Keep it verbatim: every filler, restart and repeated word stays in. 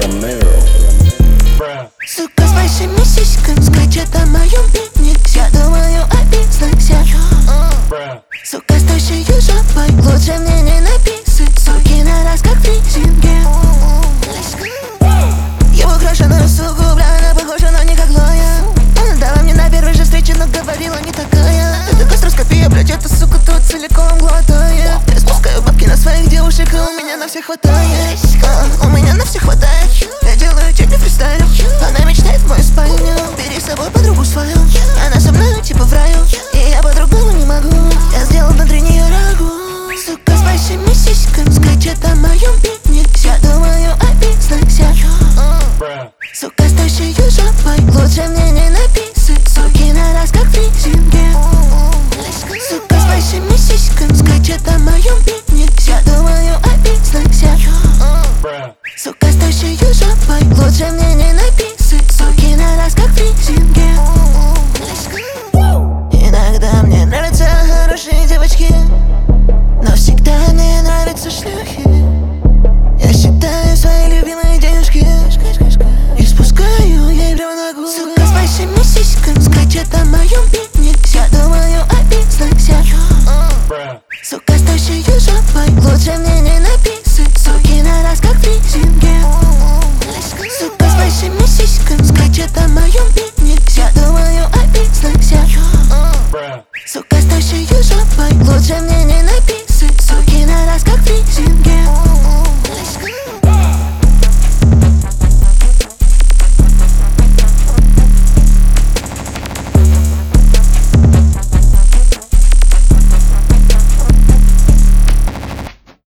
Сука с большими сиськами скачет на моем пикнике. Я думаю о бизнесе. Сука с тощей жопой, лучше мне не написать. Суки на раз как в резинке. Его крашеную суку, бля, она похожа, но не как Лоя. Она дала мне на первой же встрече, но говорила не такая. Это гастроскопия, блядь, эта сука тут целиком глотает. Я спускаю бабки на своих девушек, и у меня на всех хватает. а, У меня на всех хватает. Я делаю тебе фристайл. Она мечтает в мою спальню. Бери с собой подругу свою. Она со мной типа в раю, и я по-другому не могу. Я сделал внутри нее рагу. Сука с большими сиськами скачет на моем пикнике. Я думаю о бизнесе. Сука с тощей жопой, лучше мне не